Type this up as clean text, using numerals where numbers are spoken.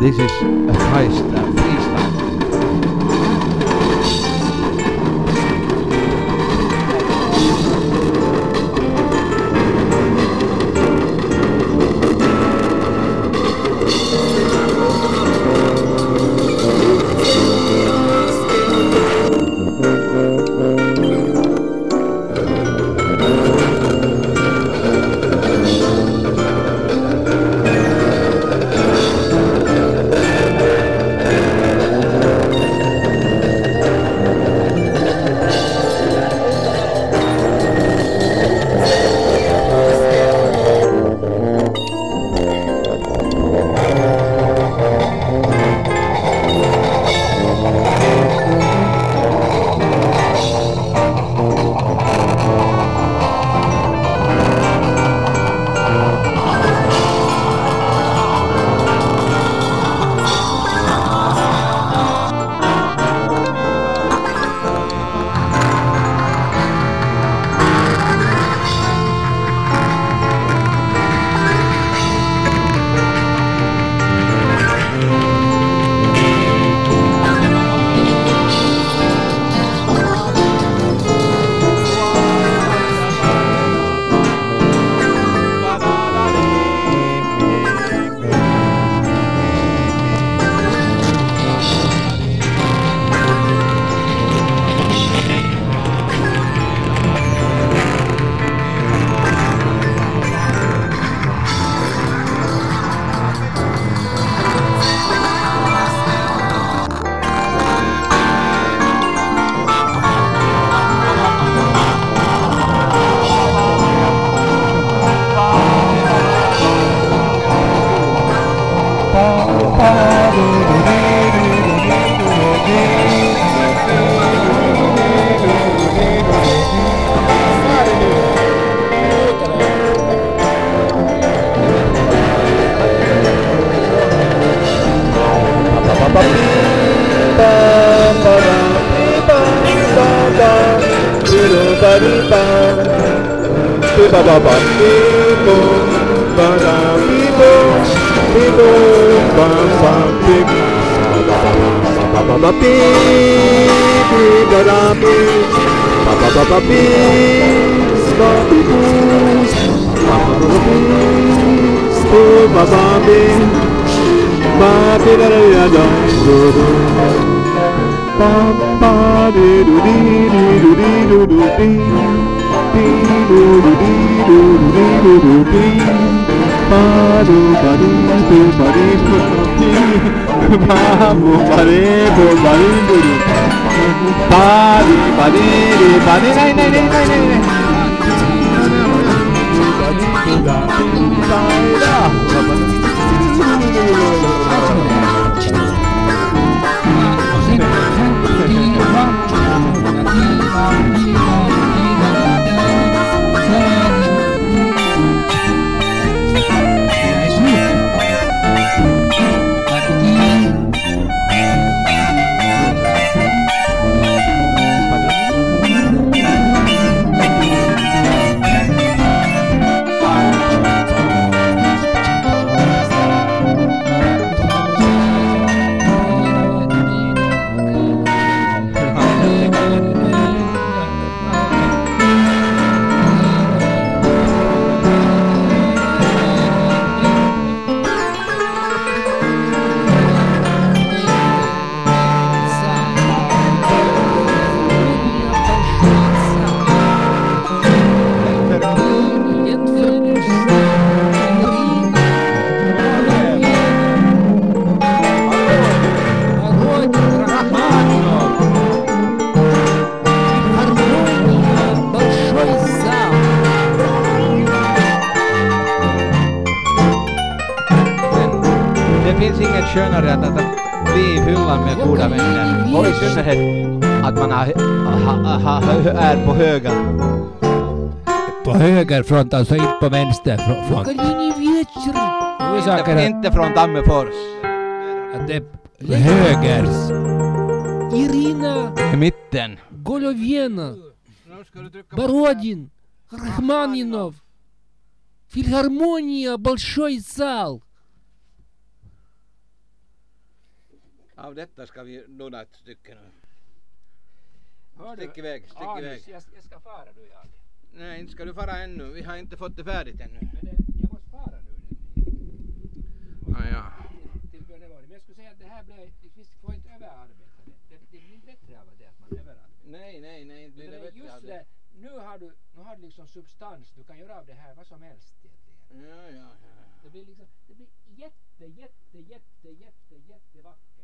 This is a freestyle. Det finns inget skönare än att bli fyllan med goda vänner. Och i synnerhet att man är på höger. På höger front, alltså inte på vänster front. Inte från Tammerfors. Att det är högers. Irina. I mitten. Головена. Бородин. Рахманинов. Филармония, большой зал. Av detta ska vi nudda ett stycke nu. Hör Stick du, iväg, stick Anis, iväg. jag ska fara nu, jag. Nej, inte ska du fara ännu. Vi har inte fått det färdigt ännu. Men jag måste fara nu. Ja. Till Björneborg. Men jag skulle säga att det här blir, vi får inte överarbeta det. Det blir inte bättre av det att man överarbetar. Nej, inte blir det bättre Just av det, det. nu har du liksom substans. Du kan göra av det här vad som helst egentligen. Ja. Det blir liksom, det blir jättevackert.